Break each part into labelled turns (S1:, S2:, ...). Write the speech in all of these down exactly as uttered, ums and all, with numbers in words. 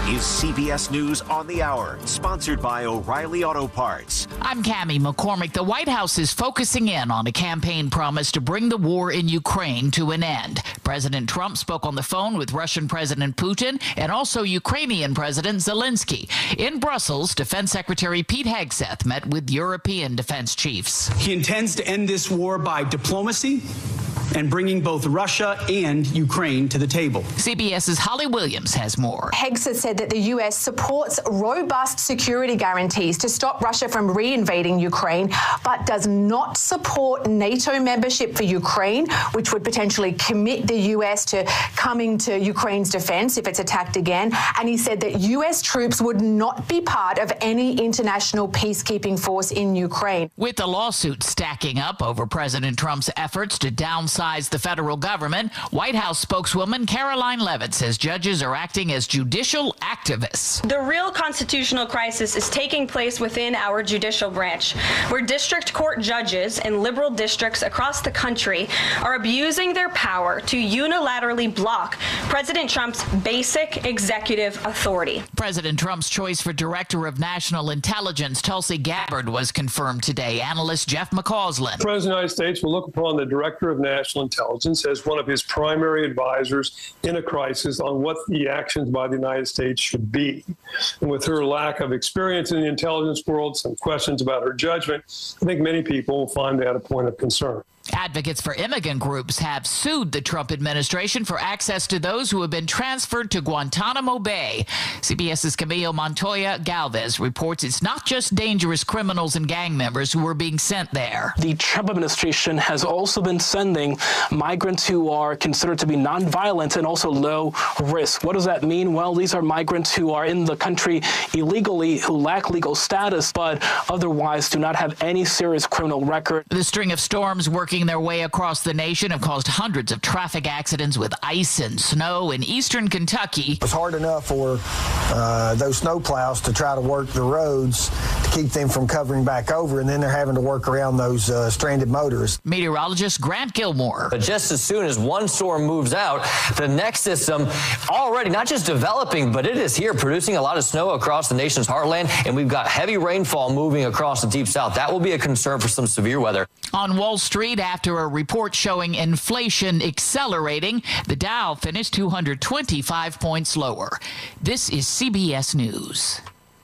S1: is C B S News on the Hour, sponsored by O'Reilly Auto Parts.
S2: I'm Cammie McCormick. The White House is focusing in on a campaign promise to bring the war in Ukraine to an end. President Trump spoke on the phone with Russian President Putin and also Ukrainian President Zelensky. In Brussels, Defense Secretary Pete Hegseth met with European defense chiefs.
S3: He intends to end this war by diplomacy and bringing both Russia and Ukraine to the table.
S2: CBS's Holly Williams has more.
S4: Hegseth said that the U S supports robust security guarantees to stop Russia from reinvading Ukraine, but does not support NATO membership for Ukraine, which would potentially commit the U S to coming to Ukraine's defense if it's attacked again. And he said that U S troops would not be part of any international peacekeeping force in Ukraine.
S2: With the lawsuit stacking up over President Trump's efforts to downsize the federal government, White House spokeswoman Caroline Leavitt says judges are acting as judicial activists.
S5: The real constitutional crisis is taking place within our judicial branch, where district court judges in liberal districts across the country are abusing their power to unilaterally block President Trump's basic executive authority.
S2: President Trump's choice for Director of National Intelligence, Tulsi Gabbard, was confirmed today. Analyst Jeff McCausland.
S6: The President of the United States will look upon the Director of National Intelligence as one of his primary advisors in a crisis on what the actions by the United States should be. And with her lack of experience in the intelligence world, some questions about her judgment, I think many people will find that a point of concern.
S2: Advocates for immigrant groups have sued the Trump administration for access to those who have been transferred to Guantanamo Bay. CBS's Camilo Montoya Galvez reports it's not just dangerous criminals and gang members who are being sent there.
S7: The Trump administration has also been sending migrants who are considered to be nonviolent and also low risk. What does that mean? Well, these are migrants who are in the country illegally, who lack legal status, but otherwise do not have any serious criminal record.
S2: The string of storms working their way across the nation have caused hundreds of traffic accidents with ice and snow in eastern Kentucky.
S8: It's hard enough for uh, those snowplows to try to work the roads to keep them from covering back over, and then they're having to work around those uh, stranded motorists.
S2: Meteorologist Grant Gilmore.
S9: But just as soon as one storm moves out, the next system already not just developing, but it is here producing a lot of snow across the nation's heartland, and we've got heavy rainfall moving across the deep south. That will be a concern for some severe weather.
S2: On Wall Street, after a report showing inflation accelerating, the Dow finished two hundred twenty-five points lower. This is C B S News.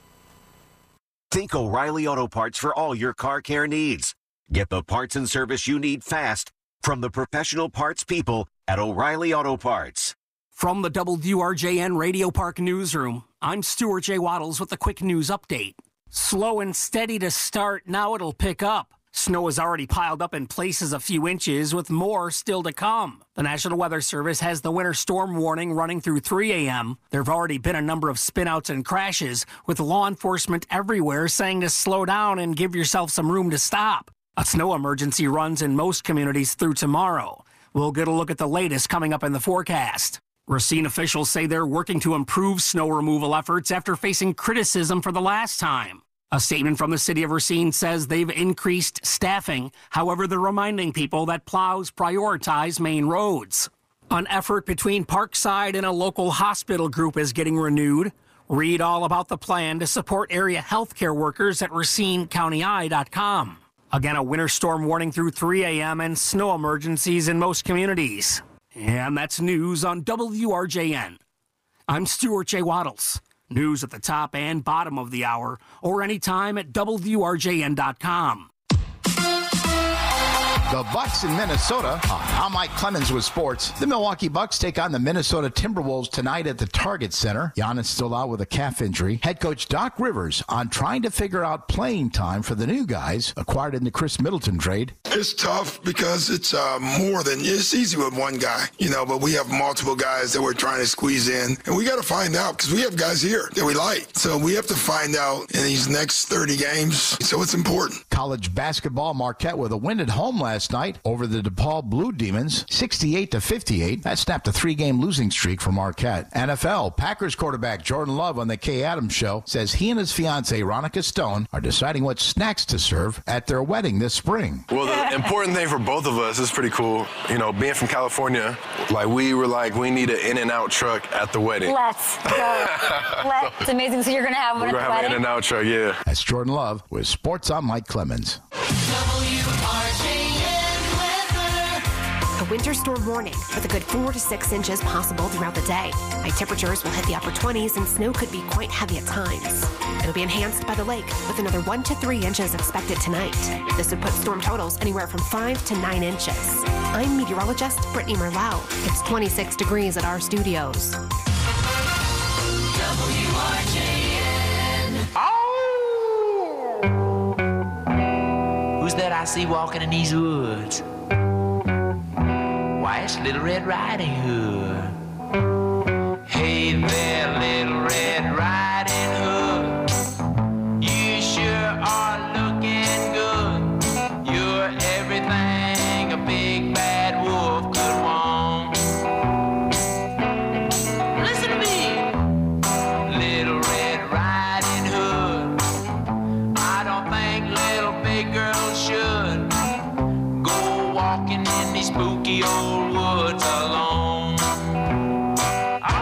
S1: Think O'Reilly Auto Parts for all your car care needs. Get the parts and service you need fast from the professional parts people at O'Reilly Auto Parts.
S10: From the W R J N Radio Park Newsroom, I'm Stuart J. Waddles with a quick news update. Slow and steady to start, now it'll pick up. Snow has already piled up in places a few inches, with more still to come. The National Weather Service has the winter storm warning running through three a.m. There have already been a number of spinouts and crashes, with law enforcement everywhere saying to slow down and give yourself some room to stop. A snow emergency runs in most communities through tomorrow. We'll get a look at the latest coming up in the forecast. Racine officials say they're working to improve snow removal efforts after facing criticism for the last time. A statement from the city of Racine says they've increased staffing. However, they're reminding people that plows prioritize main roads. An effort between Parkside and a local hospital group is getting renewed. Read all about the plan to support area healthcare workers at Racine County Eye dot com. Again, a winter storm warning through three a.m. and snow emergencies in most communities. And that's news on W R J N. I'm Stuart J. Waddles. News at the top and bottom of the hour, or anytime at W R J N dot com.
S11: The Bucks in Minnesota. I'm Mike Clemens with sports. The Milwaukee Bucks take on the Minnesota Timberwolves tonight at the Target Center. Giannis still out with a calf injury. Head coach Doc Rivers on trying to figure out playing time for the new guys acquired in the Chris Middleton trade.
S12: It's tough because it's uh, more than, it's easy with one guy, you know, but we have multiple guys that we're trying to squeeze in. And we got to find out because we have guys here that we like. So we have to find out in these next thirty games. So it's important.
S11: College basketball, Marquette with a win at home last night over the DePaul Blue Demons, sixty-eight to fifty-eight. That snapped a three-game losing streak for Marquette. N F L, Packers quarterback Jordan Love on the Kay Adams Show says he and his fiancée, Ronica Stone, are deciding what snacks to serve at their wedding this spring.
S13: Well, the important thing for both of us is pretty cool. You know, being from California, like we were like, we need an In-N-Out truck at the wedding.
S14: Let's go. Let, it's amazing. So you're going to have one
S13: We're
S14: at the
S13: going to have
S14: wedding?
S13: an In-N-Out truck, yeah.
S11: That's Jordan Love with Sports on Mike Clemens.
S15: A winter storm warning with a good four to six inches possible throughout the day. High temperatures will hit the upper twenties and snow could be quite heavy at times. It'll be enhanced by the lake with another one to three inches expected tonight. This would put storm totals anywhere from five to nine inches. I'm meteorologist Brittany Merlau. It's twenty-six degrees at our studios.
S16: W R J N.
S17: Oh! Who's that I see walking in these woods? Why, it's Little Red Riding Hood. Hey there, Little Red Riding Hood. You sure are looking good. You're everything a big bad wolf could want. Listen to me, Little Red Riding Hood. I don't think little big girls should go walking in these spooky old woods alone. Oh,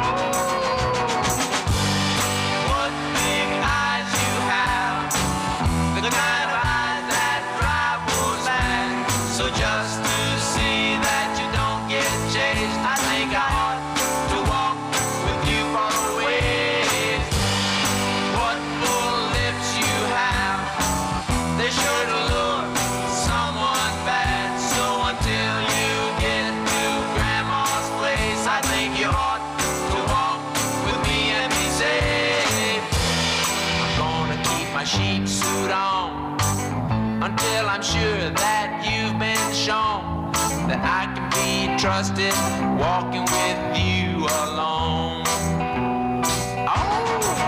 S17: what big eyes you have, the kind of eyes that drive wolves mad. So just to see that you don't get chased, I think I ought to walk with you for a ways. What full lips you have, they sure to lure someone bad. So until you get to Grandma's place, I think you ought to walk with me and be safe. I'm gonna keep my sheep suit on until I'm sure that you've been shown that I can be trusted walking with you alone. Oh,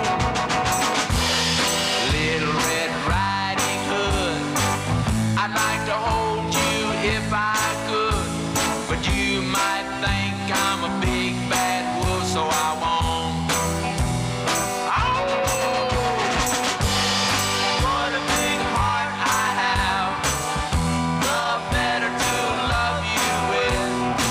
S17: Little Red Riding Hood, I'd like to hold you if I could, but you might think I'm a big bad wolf, so I won't. Oh, what a big heart I have, the better to love you with.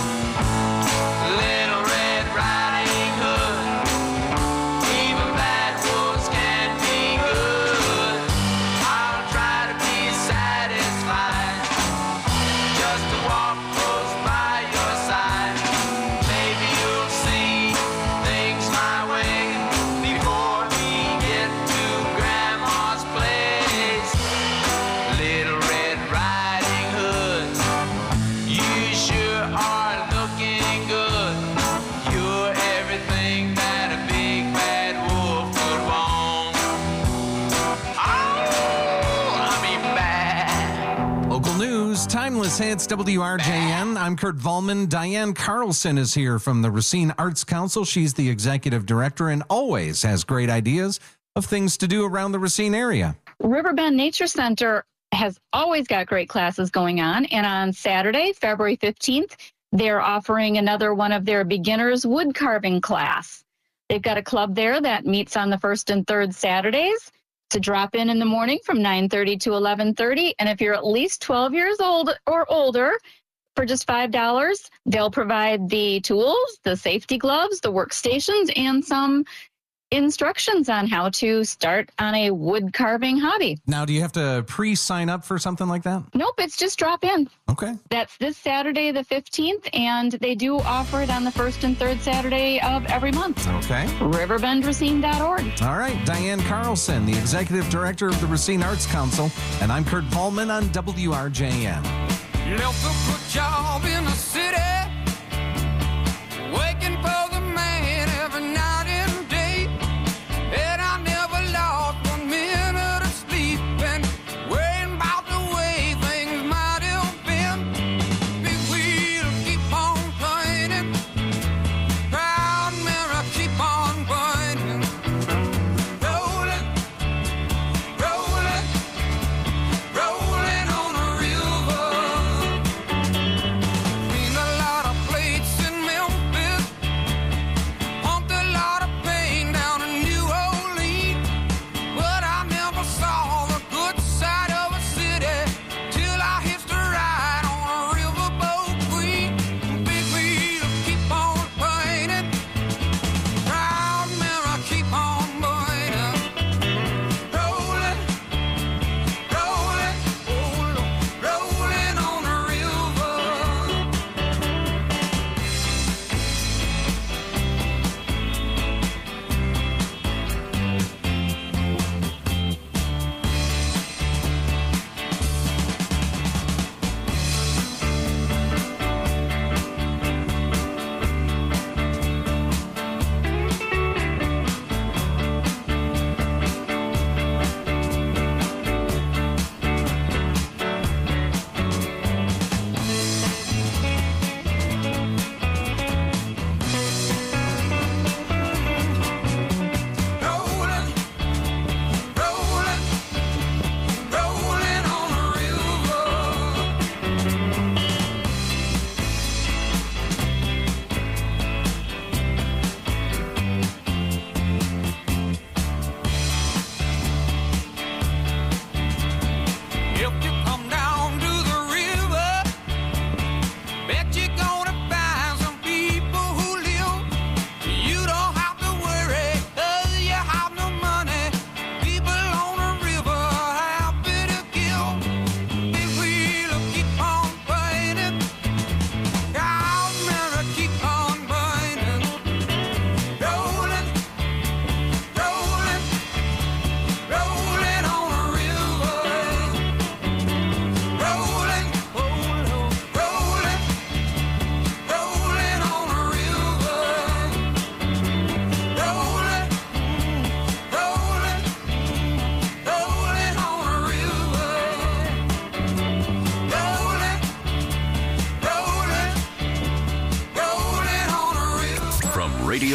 S17: Little Red Riding Hood, even bad wolves can be good. I'll try to be satisfied just to walk close by your side. Maybe you'll see things my way before we get to Grandma's place. Little Red Riding Hood, you sure are looking good. You're everything that a big bad wolf could want. Oh, I mean bad.
S18: Local news, timeless hits, W R J N. I'm Kurt Volman. Diane Carlson is here from the Racine Arts Council. She's the executive director and always has great ideas of things to do around the Racine area.
S19: Riverbend Nature Center has always got great classes going on. And on Saturday, February fifteenth, they're offering another one of their beginners wood carving class. They've got a club there that meets on the first and third Saturdays to drop in in the morning from nine thirty to eleven thirty. And if you're at least twelve years old or older, for just five dollars, they'll provide the tools, the safety gloves, the workstations, and some instructions on how to start on a wood carving hobby.
S18: Now, do you have to pre-sign up for something like that?
S19: Nope, it's just drop in.
S18: Okay.
S19: That's this Saturday, the fifteenth, and they do offer it on the first and third Saturday of every month.
S18: Okay.
S19: riverbend racine dot org.
S18: All right. Diane Carlson, the executive director of the Racine Arts Council, and I'm Kurt Volman on W R J N.
S16: Left a good job in the city, waking for the man every night and day, and I never lost one minute of sleep, and worrying about the way things might have been. Big wheel keep on turning, proud mirror keep on burning, rolling, rolling, rolling.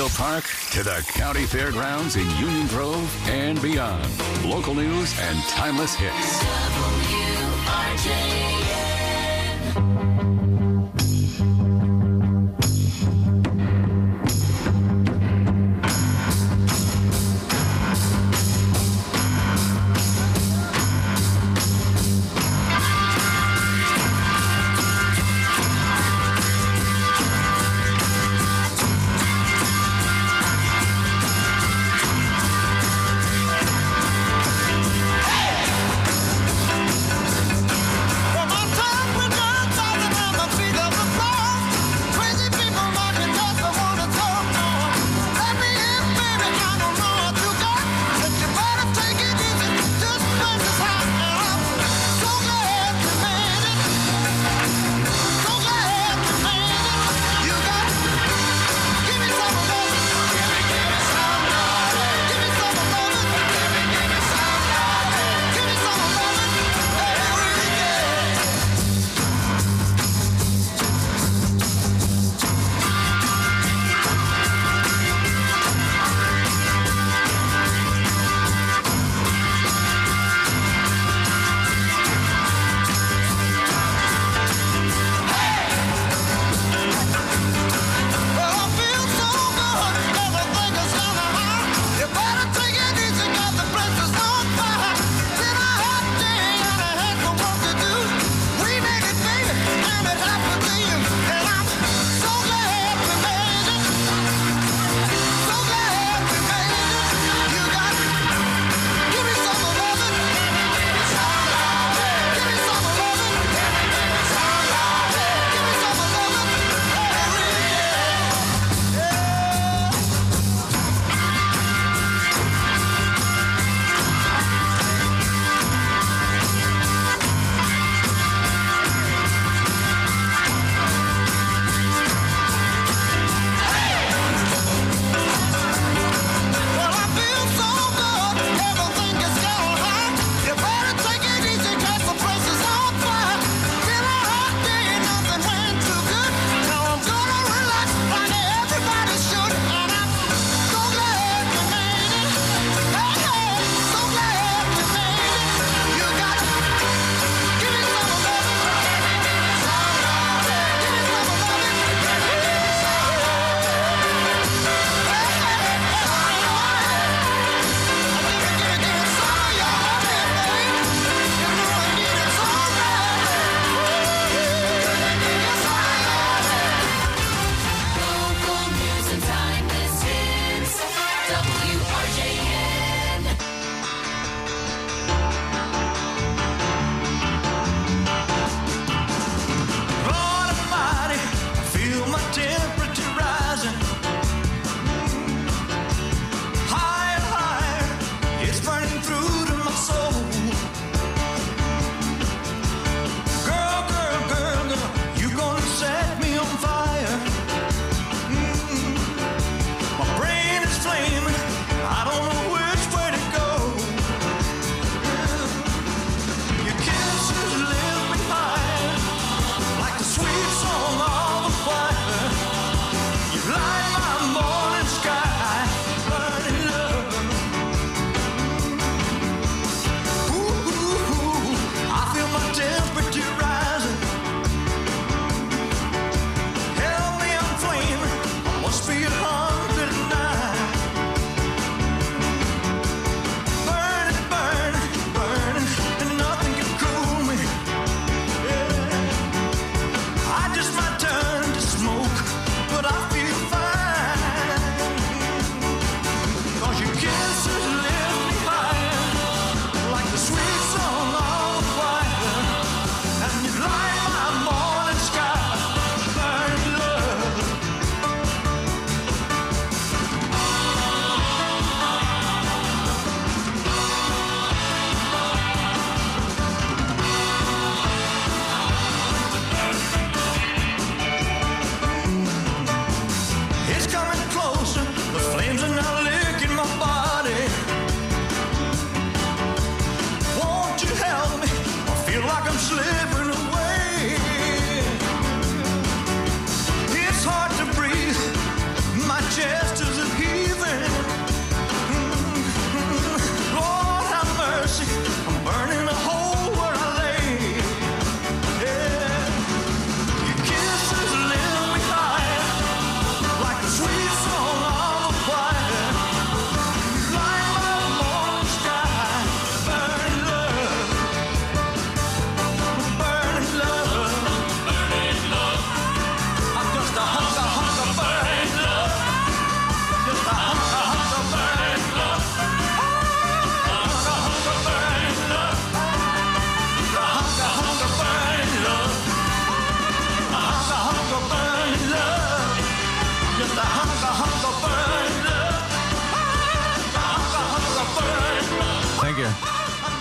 S20: Memorial Park to the county fairgrounds in Union Grove and beyond. Local news and timeless hits.
S17: W R J N.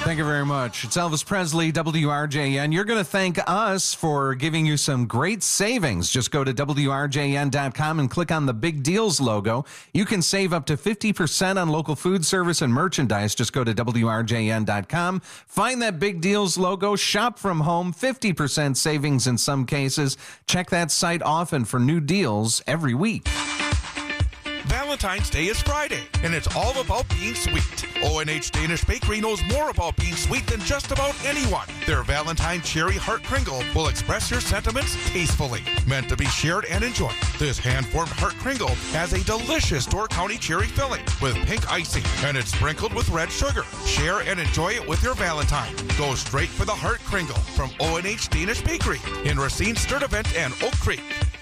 S18: Thank you very much. It's Elvis Presley, W R J N. You're going to thank us for giving you some great savings. Just go to W R J N dot com and click on the Big Deals logo. You can save up to fifty percent on local food service and merchandise. Just go to W R J N dot com. Find that Big Deals logo. Shop from home. fifty percent savings in some cases. Check that site often for new deals every week.
S21: Valentine's Day is Friday, and it's all about being sweet. O and H Danish Bakery knows more about being sweet than just about anyone. Their Valentine Cherry Heart Kringle will express your sentiments tastefully. Meant to be shared and enjoyed, this hand-formed Heart Kringle has a delicious Door County cherry filling with pink icing, and it's sprinkled with red sugar. Share and enjoy it with your Valentine. Go straight for the Heart Kringle from O and H Danish Bakery in Racine, Sturtevant, and Oak Creek.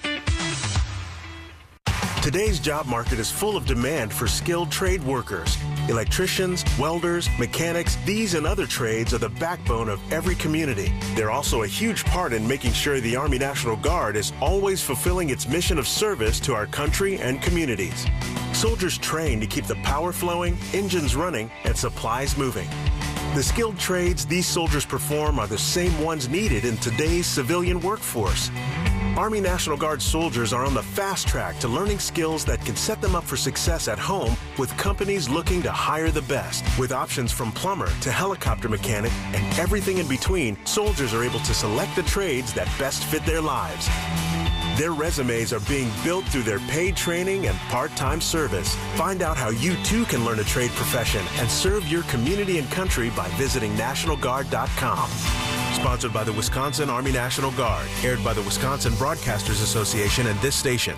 S22: Today's job market is full of demand for skilled trade workers. Electricians, welders, mechanics, these and other trades are the backbone of every community. They're also a huge part in making sure the Army National Guard is always fulfilling its mission of service to our country and communities. Soldiers train to keep the power flowing, engines running, and supplies moving. The skilled trades these soldiers perform are the same ones needed in today's civilian workforce. Army National Guard soldiers are on the fast track to learning skills that can set them up for success at home with companies looking to hire the best. With options from plumber to helicopter mechanic and everything in between, soldiers are able to select the trades that best fit their lives. Their resumes are being built through their paid training and part-time service. Find out how you too can learn a trade profession and serve your community and country by visiting National Guard dot com. Sponsored by the Wisconsin Army National Guard. Aired by the Wisconsin Broadcasters Association and this station.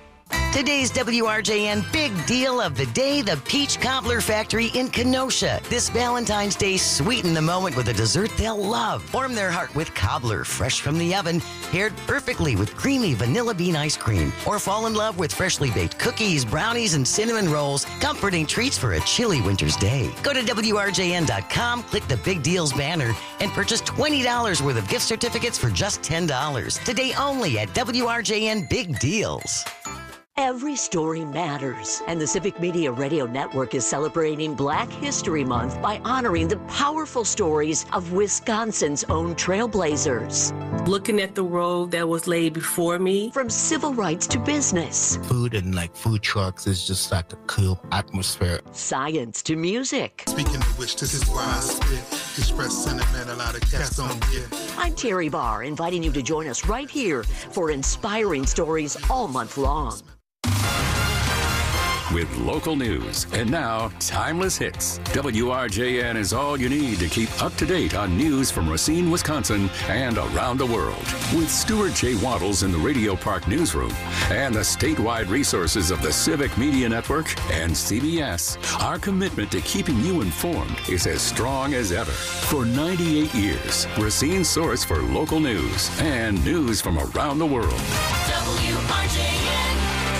S23: Today's W R J N Big Deal of the Day, the Peach Cobbler Factory in Kenosha. This Valentine's Day, sweeten the moment with a dessert they'll love. Warm their heart with cobbler, fresh from the oven, paired perfectly with creamy vanilla bean ice cream. Or fall in love with freshly baked cookies, brownies, and cinnamon rolls. Comforting treats for a chilly winter's day. Go to W R J N dot com, click the Big Deals banner, and purchase twenty dollars worth of gift certificates for just ten dollars. Today only at W R J N Big Deals.
S24: Every story matters, and the Civic Media Radio Network is celebrating Black History Month by honoring the powerful stories of Wisconsin's own trailblazers.
S25: Looking at the road that was laid before me.
S24: From civil rights to business.
S26: Food and like food trucks is just like a cool atmosphere.
S24: Science to music.
S27: Speaking of which, this is why I spit. Express sentiment a lot of cats don't get.
S24: I'm Terry Barr, inviting you to join us right here for inspiring stories all month long.
S20: With local news. And now, Timeless Hits. W R J N is all you need to keep up to date on news from Racine, Wisconsin, and around the world. With Stuart J. Waddles in the Radio Park Newsroom and the statewide resources of the Civic Media Network and C B S, our commitment to keeping you informed is as strong as ever. For ninety-eight years, Racine's source for local news and news from around the world.
S17: W R J N.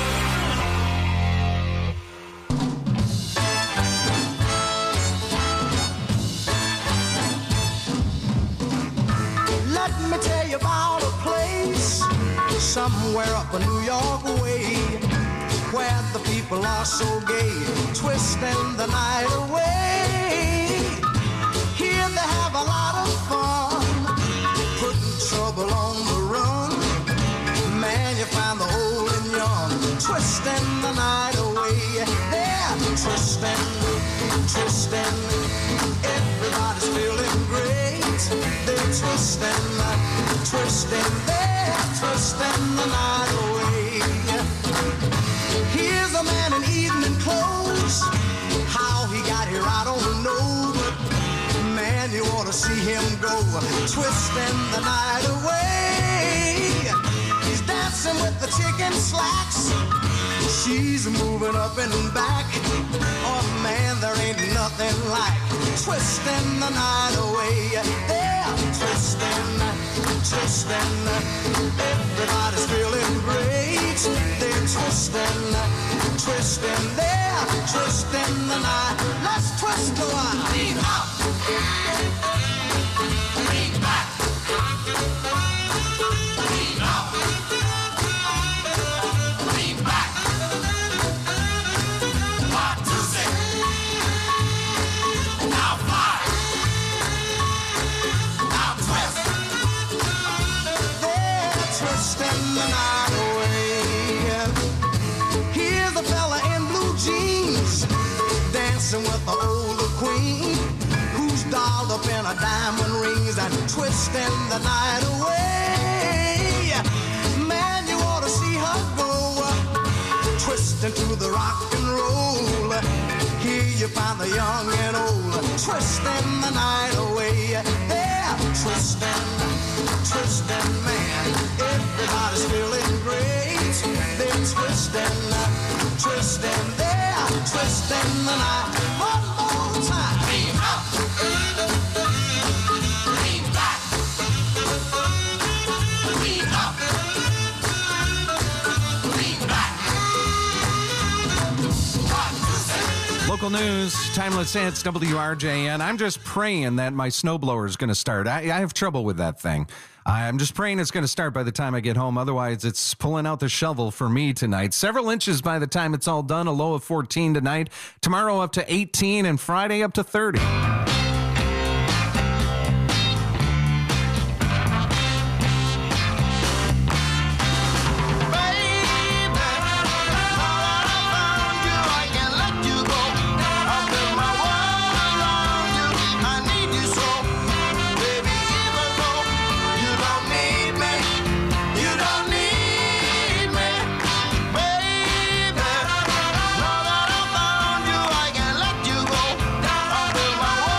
S28: Let me tell you about a place somewhere up a New York way where the people are so gay, twisting the night away. Here they have a lot of fun, putting trouble on the run. Man, you find the old and young, twisting the night away. They're twisting, twisting, everybody's feeling great. They're twisting, twisting, they're twisting the night away. Here's a man in evening clothes. How he got here, I don't know. But man, you ought to see him go, twisting the night away. He's dancing with the chicken slacks. She's moving up and back. Oh man, there ain't nothing like twisting the night away. They're twisting, twisting. Everybody's feeling great. They're twisting, twisting. They're twisting the night. Let's twist a while. Lean up. Lean back. Lean up. Lean back. One, two, six. Now five. Orleans, dancing with the older queen, who's dolled up in her diamond rings and twisting the night away. Man, you ought to see her go, twisting to the rock and roll. Here you find the young and old, twisting the night away. Yeah, twisting, twisting, man. Everybody's feeling great. They're twisting, twisting, they're twisting the night. One more time. Lean up, lean back, lean up, lean back.
S18: Local news, Timeless Hits, W R J N. I'm just praying that my snowblower is going to start. I, I have trouble with that thing. I'm just praying it's going to start by the time I get home. Otherwise, it's pulling out the shovel for me tonight. Several inches by the time it's all done. A low of fourteen tonight. Tomorrow up to eighteen, and Friday up to thirty.
S28: Baby,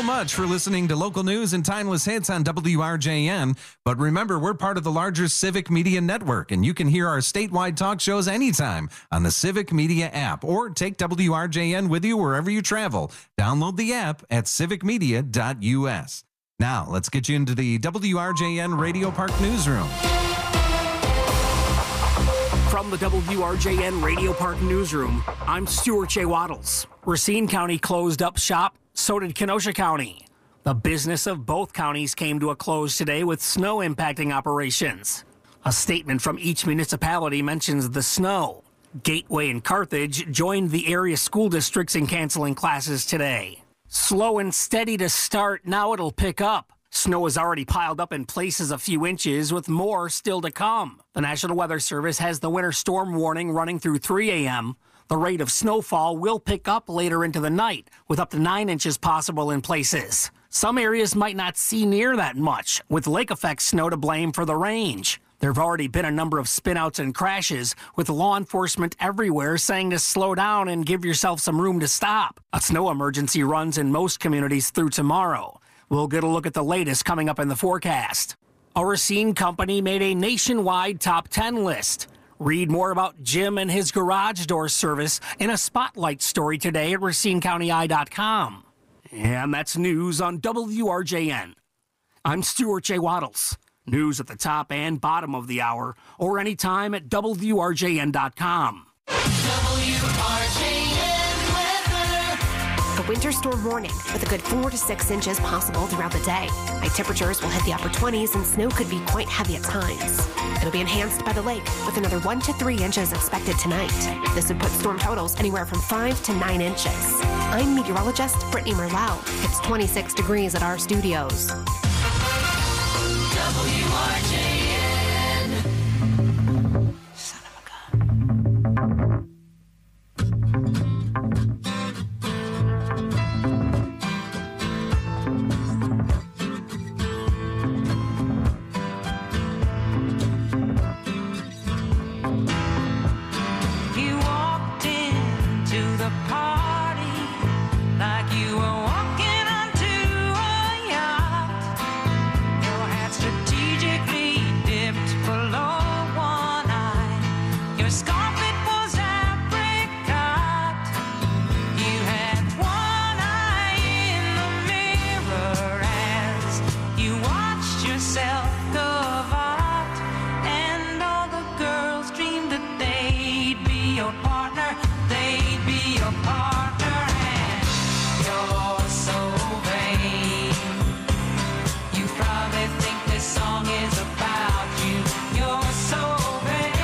S18: much for listening to local news and timeless hits on W R J N. But remember, we're part of the larger Civic Media Network, and you can hear our statewide talk shows anytime on the Civic Media app, or take W R J N with you wherever you travel. Download the app at civic media dot U S. Now, let's get you into the W R J N Radio Park newsroom.
S10: From the W R J N Radio Park newsroom, I'm Stuart J. Waddles. Racine County closed up shop, so did Kenosha County. The business of both counties came to a close today with snow impacting operations. A statement from each municipality mentions the snow. Gateway and Carthage joined the area school districts in canceling classes today. Slow and steady to start, now it'll pick up. Snow has already piled up in places a few inches, with more still to come. The National Weather Service has the winter storm warning running through three a.m. The rate of snowfall will pick up later into the night, with up to nine inches possible in places. Some areas might not see near that much, with lake effect snow to blame for the range. There have already been a number of spinouts and crashes, with law enforcement everywhere saying to slow down and give yourself some room to stop. A snow emergency runs in most communities through tomorrow. We'll get a look at the latest coming up in the forecast. A Racine company made a nationwide top ten list. Read more about Jim and his garage door service in a spotlight story today at racine county eye dot com. And that's news on W R J N. I'm Stuart J. Waddles. News at the top and bottom of the hour, or anytime at W R J N dot com.
S15: W R J N weather. A winter storm warning with a good four to six inches possible throughout the day. High temperatures will hit the upper twenties and snow could be quite heavy at times. It'll be enhanced by the lake with another one to three inches expected tonight. This would put storm totals anywhere from five to nine inches. I'm meteorologist Brittany Merlau. It's twenty-six degrees at our studios.
S17: W R J N. Son of a gun. You walked into the party like you were walking onto a yacht. Your hat strategically dipped below one eye. Your scarf, it was apricot. You had one eye in the mirror as you watched yourself covet, and all the girls dreamed that they'd be your partner. They'd be your partner, and you're so vain. You probably think this song is about you. You're so vain.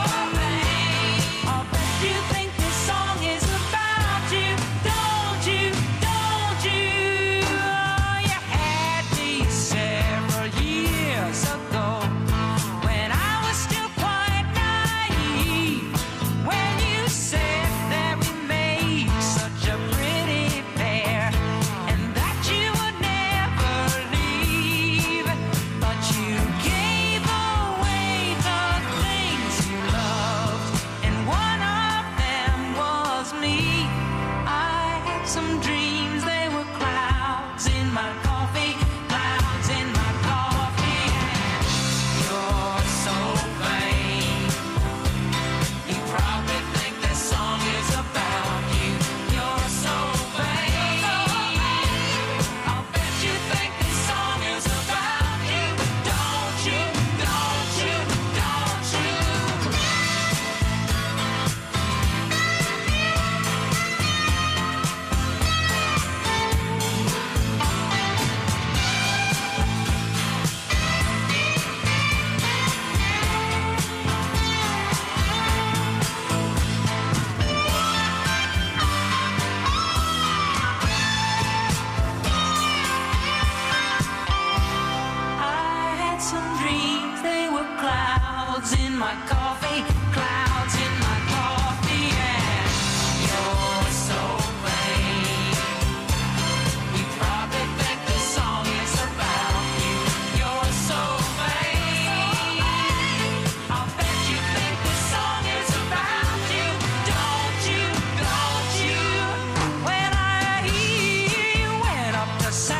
S17: I'll bet you think this song is about you. Don't you? Don't you? You had me several years ago when I was still quite naive. When you said that we made such a pretty pair and that you would never leave, but you gave away the things you loved, and one of them was me. I had some dreams, they were clouds in my coffee, clouds in my coffee, and you're so vain. You probably think this song is about you. You're so vain. I'll bet you think this song is about you. Don't you? Don't you? Don't you? I had some dreams, they were clouds in my coffee, clouds in my coffee, and you're so vain. You probably think this song is about you. You're so vain. I'll bet you think this song is about you. Don't you? Don't you? When I hear you went up to San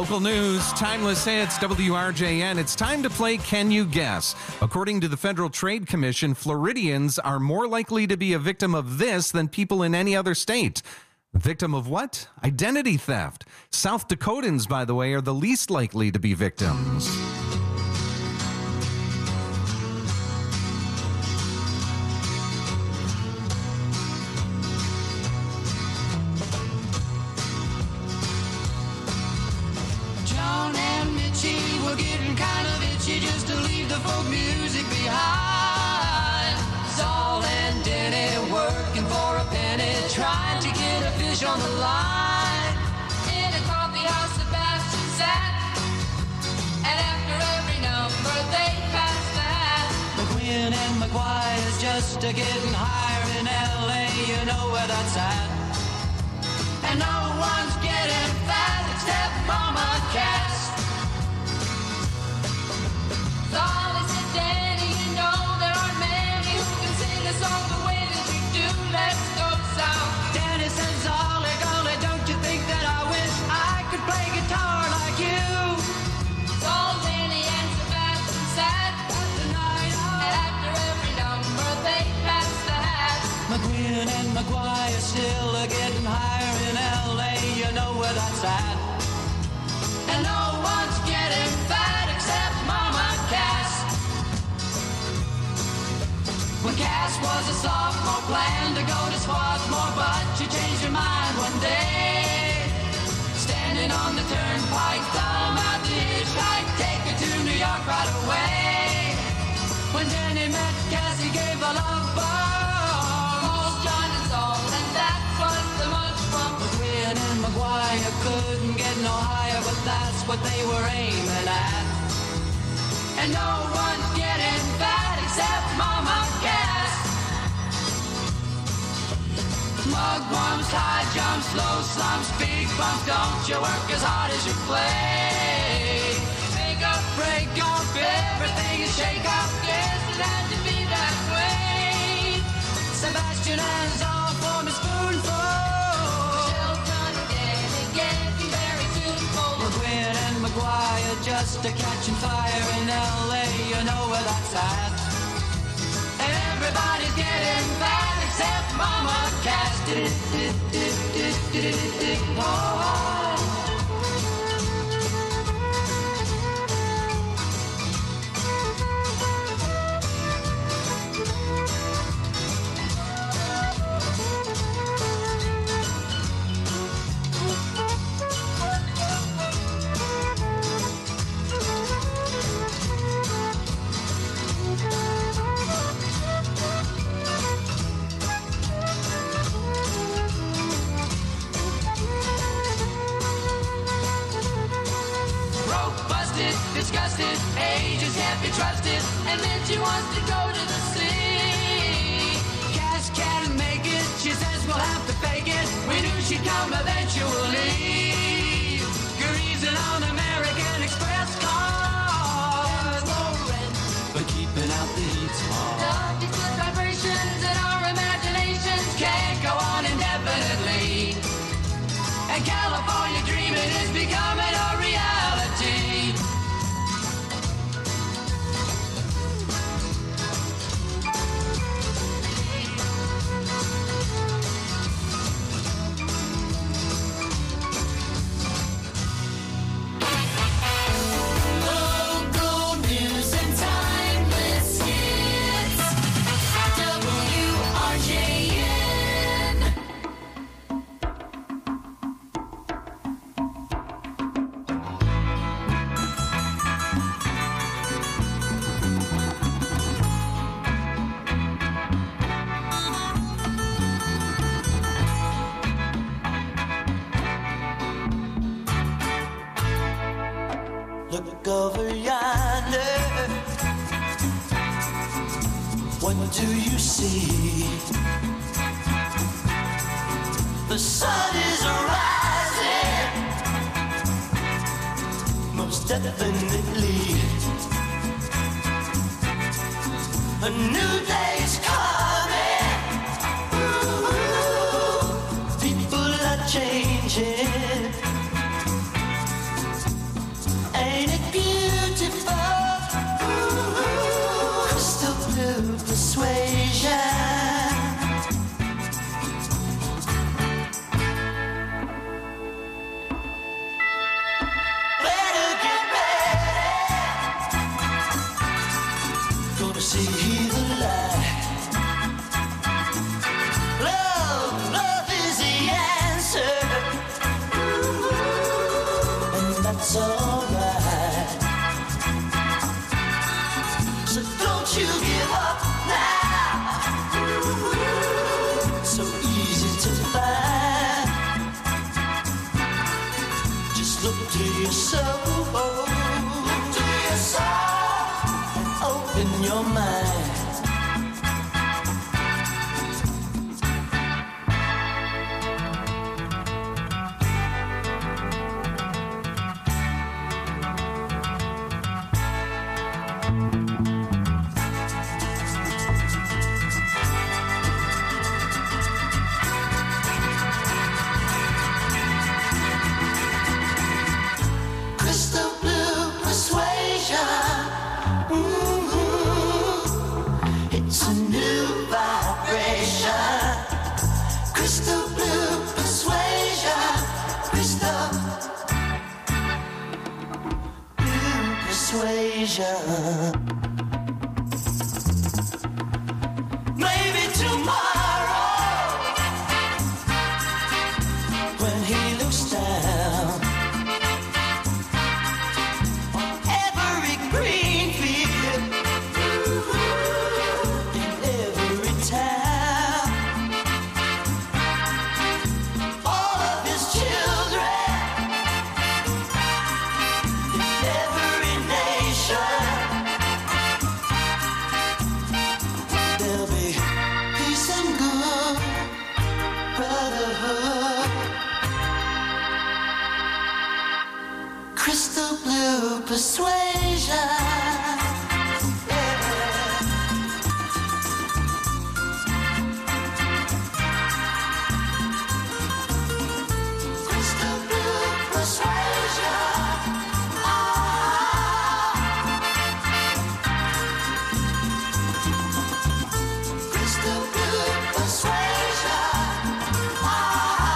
S18: Local news, timeless hits, W R J N. It's time to play Can You Guess? According to the Federal Trade Commission, Floridians are more likely to be a victim of this than people in any other state. Victim of what? Identity theft. South Dakotans, by the way, are the least likely to be victims.
S17: John and Mitchie were getting kind of itchy just to leave the folk music behind. Saul and Denny working for a penny, trying to get a fish on the line. In a coffee house, Sebastian sat, and after every number they passed that. McQueen and McGuire's just a getting higher in L A, you know where that's at. And no one's getting fat except Mama Cass. Solly said, Danny, you know there aren't many who can sing a song the way that you do. Let's go south. Danny said, Solly, golly, don't you think that I wish I could play guitar like you? Saul, Danny, and Sebastian sat at the night out, and after every number they passed the hat. McQueen and McGuire still are getting higher in L A, you know where that's at. And no one's getting fat except Mama Cass. When Cass was a sophomore, planned to go to Swarthmore, but she changed her mind one day. Standing on the turnpike, thumb out the hitchhike, take her to New York right away. When Danny met Cass, he gave a love bomb. Paul, John, and Saul, and that was the much fun. McQueen and McGuire couldn't get no higher, but that's what they were aiming at. And no one's getting fat except Mama Cass. Mugwumps, high jumps, low slumps, big bumps, don't you work as hard as you play. Make up, break off, everything is shake up, yes, it had to be that way. Sebastian and Saul form a spoonful. Shelton and Danny getting very tuneful. McQueen and McGuire just a catching fire in L A, you know where that's at. And everybody's getting fat except Mama Cass. Did it, did it, did it, did it, did it, oh. Disgusted, ages can't be trusted, and then she wants to go to the sea. Cass can't make it, she says we'll have to fake it. We knew she'd come eventually. Greasing on American Express cars. No rent, but keeping out the heat's hard. These good vibrations in our imaginations can't go on indefinitely. And California dreaming is becoming a reality. Look over yonder. What do you see? The sun is rising, most definitely. A new day's coming. Ooh, people are changing. persuasion. Maybe tomorrow, when he looks down on every green field in every town, all of his children in every nation, there'll be peace and good brotherhood. Crystal blue persuasion. Crystal blue persuasion. Crystal blue persuasion.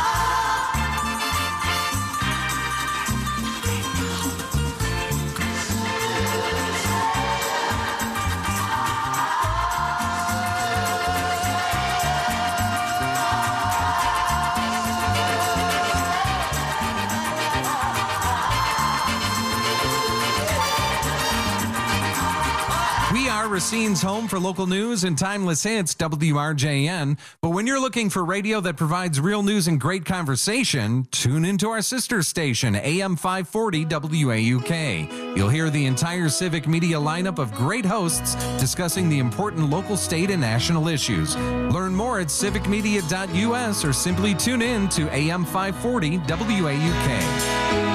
S18: We are Racine's home for local news and timeless hits, W R J N. But when you're looking for radio that provides real news and great conversation, tune into our sister station, A M five forty W A U K. You'll hear the entire Civic Media lineup of great hosts discussing the important local, state, and national issues. Learn more at civic media dot U S or simply tune in to A M five forty W A U K.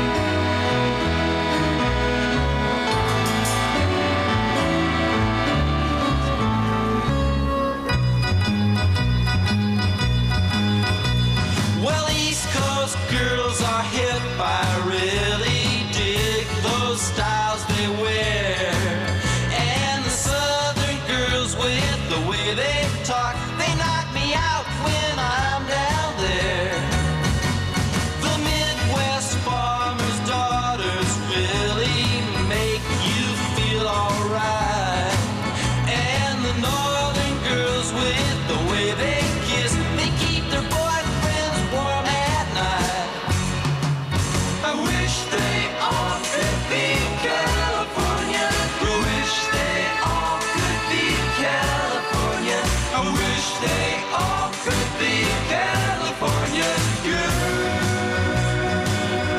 S17: Well, East Coast girls are hip. I really dig those styles they wear. And the Southern girls, with the way they talk, they knock me out when I'm down there. The Midwest farmers' daughters really make you feel alright. And the Northern girls, with the way they kiss, they keep their boyfriends warm at night. I wish they all could be California. I wish they all could be California. I wish they all could be California girls.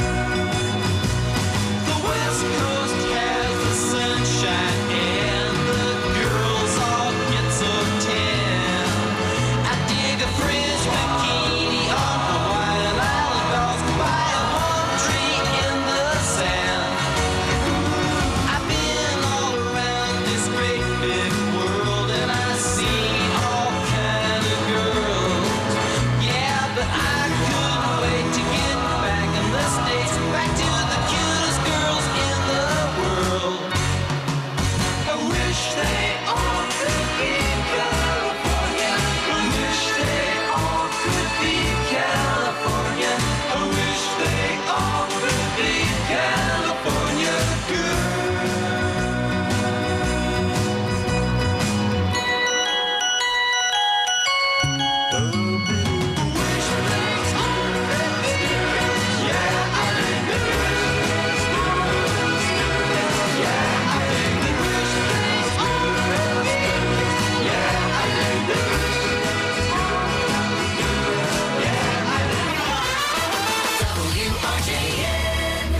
S17: The West Coast has the sunshine and the girls all get so tan. I dig a fringe bikini on Hawaiian Island dolls by a palm tree in the sand. I've been all around this great big world and I've seen all kind of girls. Yeah, but I couldn't wait to get back in the States, back to the cutest girls in the world. I wish they all could be California. I wish they all could be California. I wish they all could be California W R J N.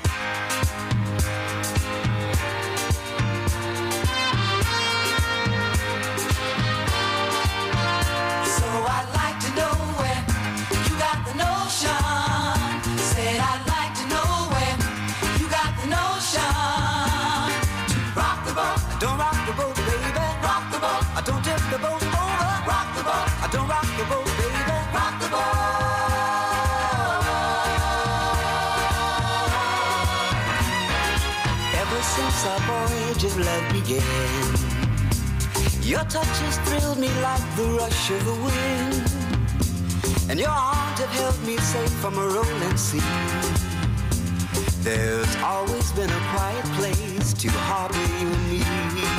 S17: So I'd like to know where you got the notion. Said I'd like to know where you got the notion. To rock the boat, don't rock the boat, baby. Rock the boat, I don't tip the boat over. Rock the boat, I don't rock the boat, baby. Rock the boat. Ever since our voyage of love began, your touch has thrilled me like the rush of the wind, and your arms have held me safe from a rolling sea.
S2: There's always been a quiet place to harbor you and me.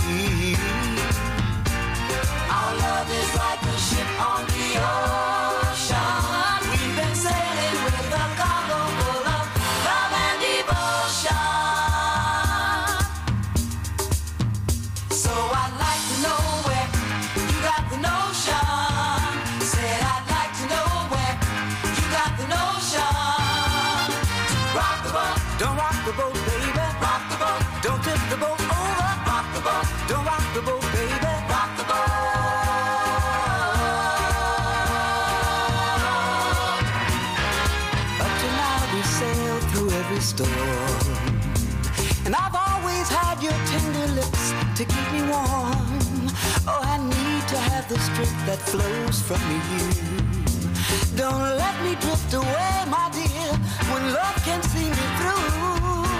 S17: Our love is like a ship on the ocean. We've been sailing with a cargo full of love and devotion. So I'd like to know where you got the notion. Said I'd like to know where you got the notion. Rock the boat,
S2: Don't rock the boat, baby.
S17: rock the boat,
S2: Don't tip the boat over.
S17: rock the boat,
S2: Don't rock the boat, baby.
S17: rock the boat.
S2: Up to now we sailed through every storm, and I've always had your tender lips to keep me warm. Oh, I need to have the strength that flows from you. Don't let me drift away, my dear, when love can see me through.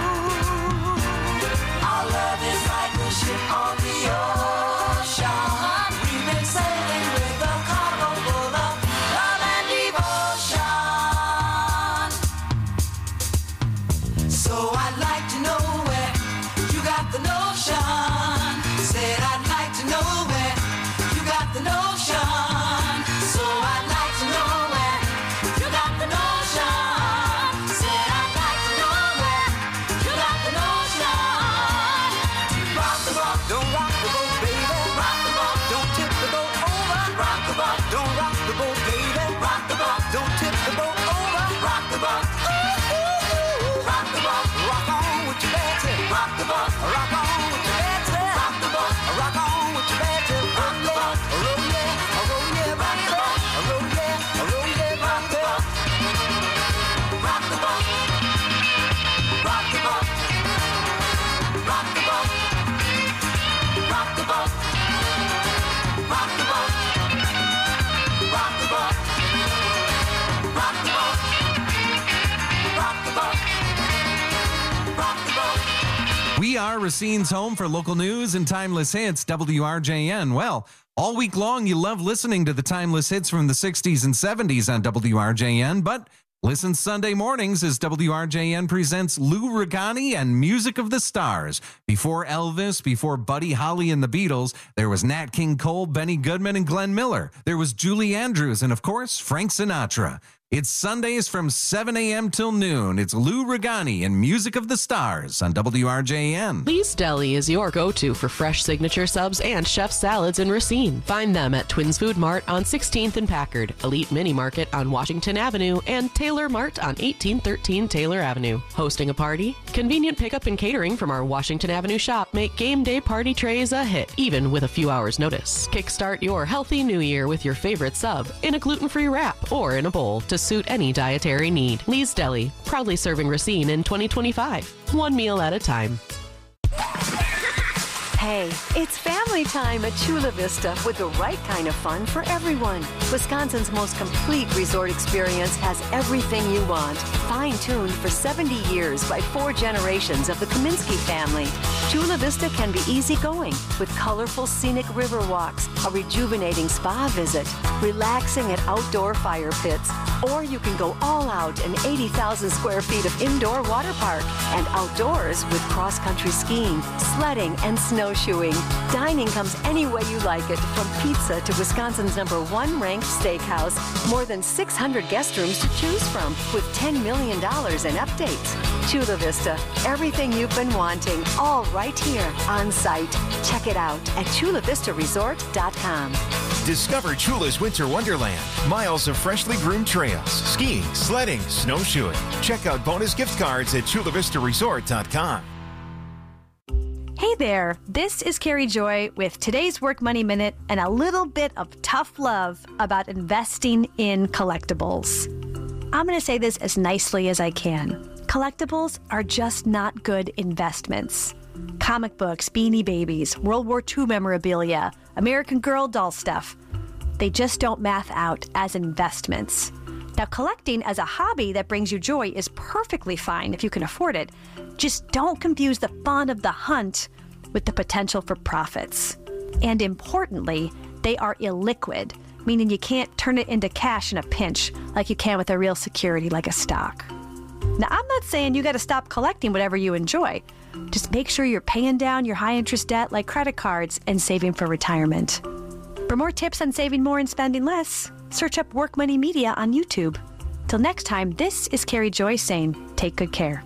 S17: Our love is like a ship on the ocean. We've been sailing with a cargo full of love and devotion. So I'd like to know where you got the notion. Said I'd like to know where you got the notion. So I'd like to know where you got the notion. Said I'd like to know where you got the notion. Rock the boat,
S2: Don't rock the boat, baby.
S17: rock the boat,
S2: Don't tip the boat over.
S17: rock the boat,
S2: Don't rock the boat, baby.
S17: rock the boat,
S2: Don't tip the boat over.
S17: rock the boat, rock the boat,
S2: Rock on with your bad tip.
S17: rock the boat,
S2: Rock on with your bad tip.
S17: rock the boat,
S2: Rock on with your bad tip.
S17: rock the boat,
S2: Roll yeah, roll yeah,
S17: rock the boat,
S2: roll yeah, roll yeah,
S17: rock the boat, rock the boat, rock the boat, rock the boat, rock the boat, rock the boat, rock the boat, rock the boat, rock the boat, rock the boat.
S18: We are Racine's home for local news and timeless hits, W R J N. Well, all week long, you love listening to the timeless hits from the sixties and seventies on W R J N, but listen Sunday mornings as W R J N presents Lou Regani and Music of the Stars. Before Elvis, before Buddy Holly and the Beatles, there was Nat King Cole, Benny Goodman, and Glenn Miller. There was Julie Andrews, and of course, Frank Sinatra. It's Sundays from seven a.m. till noon. It's Lou Regani and Music of the Stars on W R J N.
S3: Lee's Deli is your go-to for fresh signature subs and chef salads in Racine. Find them at Twins Food Mart on sixteenth and Packard, Elite Mini Market on Washington Avenue, and Taylor Mart on eighteen thirteen Taylor Avenue. Hosting a party? Convenient pickup and catering from our Washington Avenue shop make game day party trays a hit, even with a few hours' notice. Kickstart your healthy new year with your favorite sub in a gluten-free wrap or in a bowl to suit any dietary need. Lee's Deli, proudly serving Racine in twenty twenty-five. One meal at a time.
S24: Hey, it's family time at Chula Vista with the right kind of fun for everyone. Wisconsin's most complete resort experience has everything you want. Fine-tuned for seventy years by four generations of the Kaminsky family. Chula Vista can be easygoing with colorful scenic river walks, a rejuvenating spa visit, relaxing at outdoor fire pits, or you can go all out in eighty thousand square feet of indoor water park and outdoors with cross-country skiing, sledding, and snowshoeing. Dining comes any way you like it, from pizza to Wisconsin's number one ranked steakhouse. More than six hundred guest rooms to choose from with ten million dollars in updates. Chula Vista, everything you've been wanting, all right here on site. Check it out at chula vista resort dot com.
S4: Discover Chula's Winter Wonderland. Miles of freshly groomed trails, skiing, sledding, snowshoeing. Check out bonus gift cards at chula vista resort dot com.
S5: Hey there, this is Carrie Joy with today's Work Money Minute and a little bit of tough love about investing in collectibles. I'm going to say this as nicely as I can. Collectibles are just not good investments. Comic books, Beanie Babies, World War Two memorabilia, American Girl doll stuff, they just don't math out as investments. Now, collecting as a hobby that brings you joy is perfectly fine if you can afford it. Just don't confuse the fun of the hunt with the potential for profits. And importantly, they are illiquid, meaning you can't turn it into cash in a pinch like you can with a real security like a stock. Now, I'm not saying you got to stop collecting whatever you enjoy. Just make sure you're paying down your high-interest debt like credit cards and saving for retirement. For more tips on saving more and spending less, search up Work Money Media on YouTube. Till next time, this is Carrie Joy saying, take good care.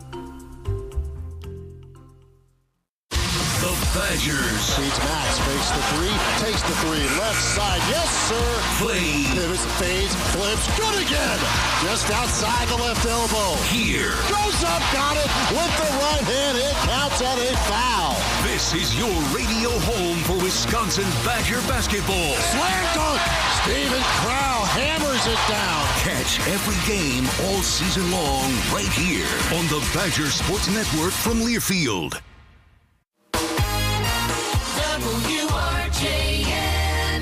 S1: The Badgers.
S6: Feeds Max, fakes the three, takes the three, left side, yes sir.
S1: Play.
S6: Pivots, fades, flips, good again. Just outside the left elbow.
S1: Here.
S6: Goes up, got it with the right hand. It counts at a foul.
S1: This is your radio home for Wisconsin Badger basketball.
S6: Slam dunk. Steven Crow hammers it down.
S1: Catch every game all season long right here on the Badger Sports Network from Learfield.
S17: W R J N.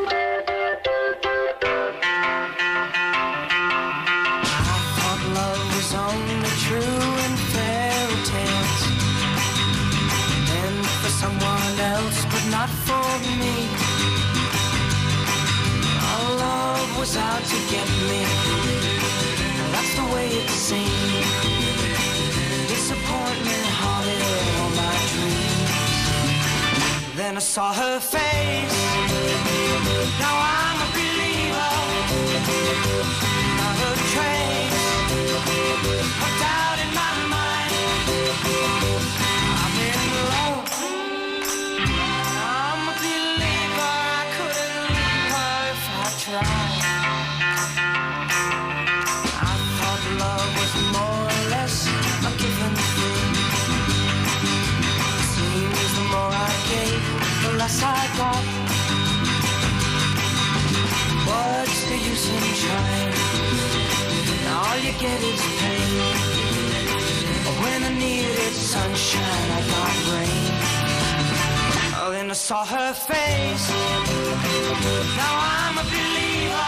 S2: I thought love was only true in fairy tales, and for someone else, but not for me. Our love was out to get me. That's the way it seemed. Disappointment haunted all my dreams. Then I saw her face. Now I'm a believer. Not a trace of doubt in my mind. I'm in love. I'm a believer. I couldn't leave her if I tried. I thought love was more or less a given thing. Seems the more I gave, the less I got. What's the use in trying? All you get is pain. When I needed sunshine, I got rain. Oh, then I saw her face. Now I'm a believer.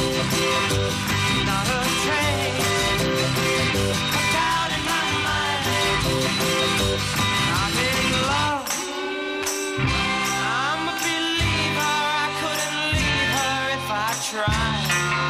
S2: Not a trace of doubt in my mind. I'm in love. I'm a believer. I couldn't leave her if I tried.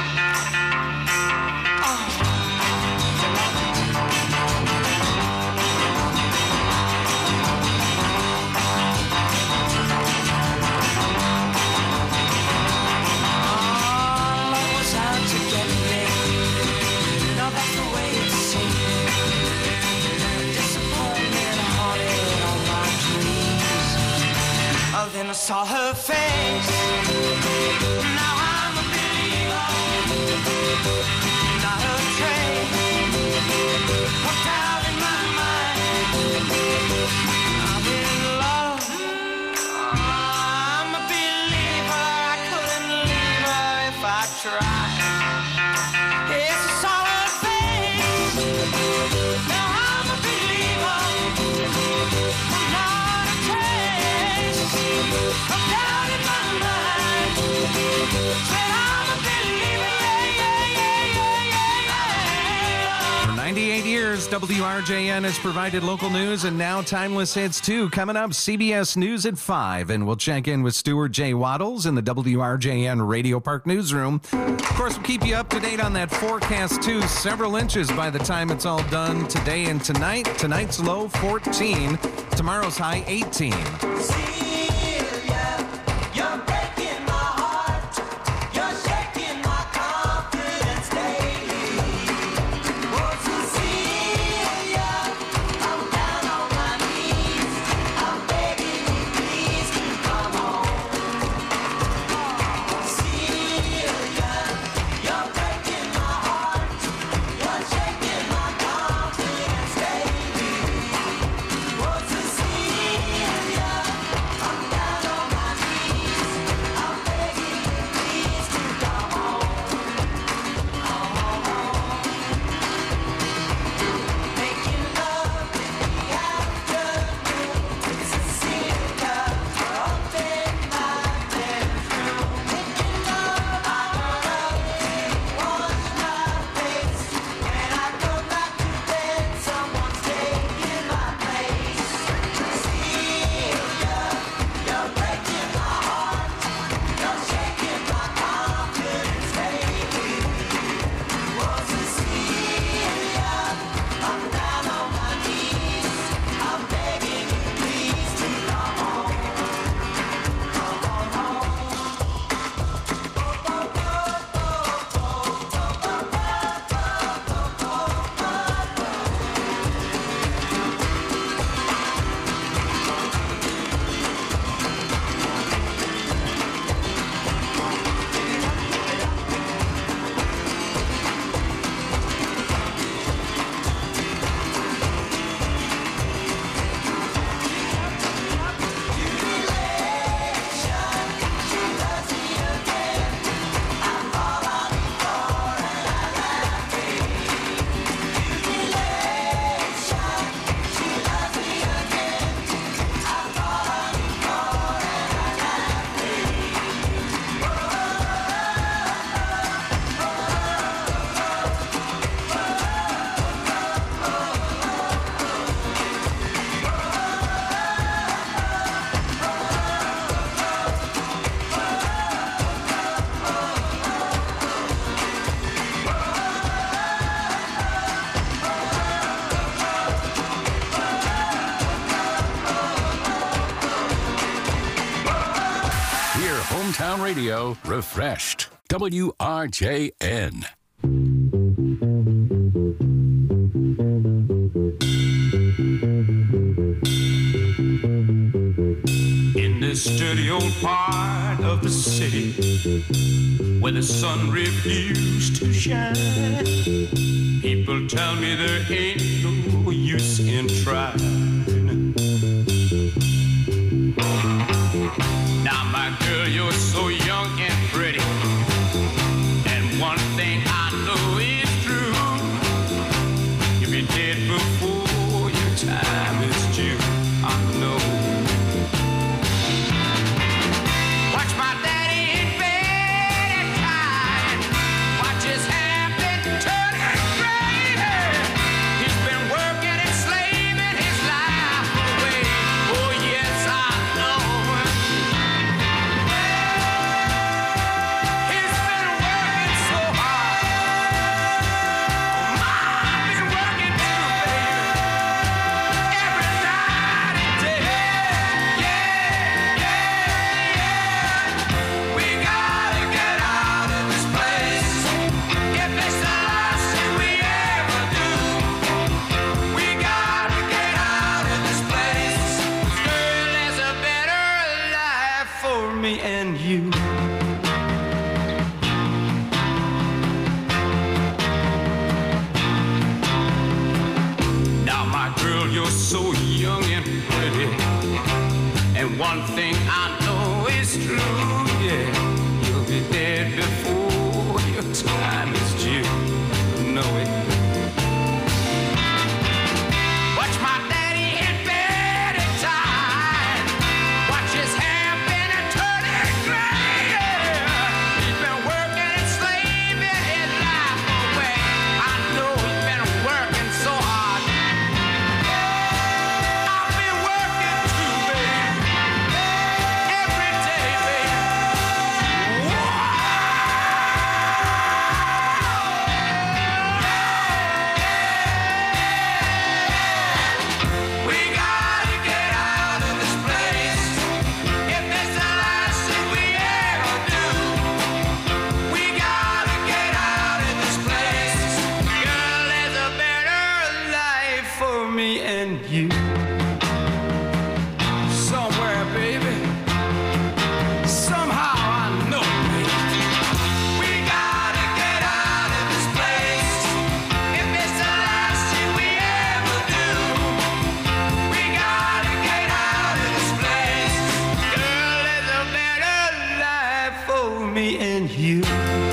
S2: Then I saw her face. Now I'm a believer. Not a trace of doubt in my mind. I'm in love. I'm a believer. I couldn't leave her if I tried. Yes, I saw her face. Now I'm a believer. Not a trace of doubt in my mind. Said I'm a believer, yeah, yeah, yeah, yeah, yeah.
S18: For ninety-eight years, W R J N has provided local news and now timeless hits too. Coming up, C B S News at five, and we'll check in with Stuart J. Waddles in the W R J N Radio Park newsroom. Of course, we'll keep you up to date on that forecast too. Several inches by the time it's all done today and tonight. Tonight's low fourteen, tomorrow's high eighteen.
S20: radio refreshed. W R J N.
S7: In this dirty old part of the city where the sun refused to shine, people tell me there ain't no use in trying. Now, my girl, you're so young and pretty, and one thing I know is true: you'll be dead before your time is due. I know. Watch my daddy in bed at night. Watch his hair been turning gray. He's been working and slaving his life away. Oh yes, I know. He's been working so hard. I've been working too, baby. Every night and day. Yeah, yeah, yeah. We gotta get out of this place. If it's the last thing we ever do, we gotta get out of this place. Girl, there's a better life for me and you. Now, my girl, you're so young and pretty, and one thing I know is true, yeah, you'll be dead before your time is due. Know it. Watch my daddy in bed at time. Watch his hair been a turning gray. He's been working and slaving his life away. I know he's been working so hard. I've been working too, baby. Every day, baby. We gotta get out of this place. If it's the last thing we ever do, we gotta get out of this place. Girl, there's a better life for me and you. Somewhere, baby. Somehow I know, baby. We gotta get out of this place. If it's the last thing we ever do, we gotta get out of this place. Girl, there's a better life for me and you.